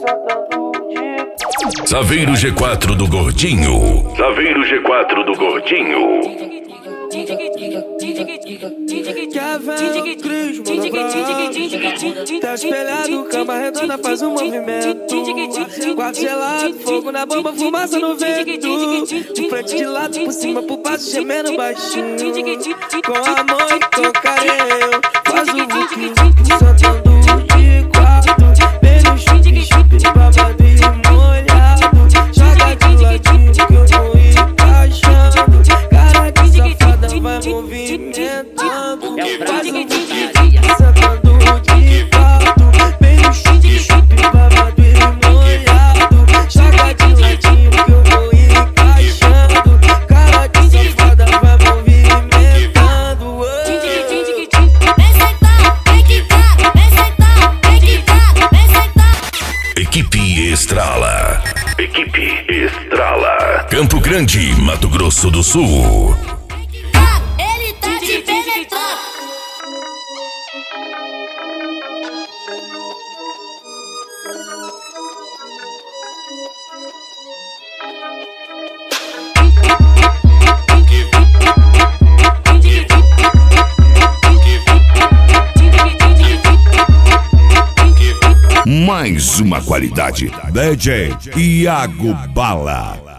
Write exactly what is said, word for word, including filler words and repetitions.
Saveiro G quatro do Gordinho. Saveiro G quatro do Gordinho. Tá espelhado, cama redonda, faz um movimento. Quarto gelado, fogo na bomba, fumaça no vento. De frente, de lado, por cima, por baixo, gemendo baixinho. Com amor e com carinho, faz o vuki, soltando de quatro. Vem no chupi, chupi, babado e molhado. Joga de ladinho que eu vou encaixando. Cara de safada vai movimentando. Faz o vuki, soltando de quatro. Vem no chupi, chupi, babado e molhado. Joga de ladinho que eu vou encaixando. Cara de safada vai movimentando. Equipe Estrala. Equipe Estrala. Campo Grande, Mato Grosso do Sul. Ele tá te penetrando. Mais uma qualidade. D J Iago Bala.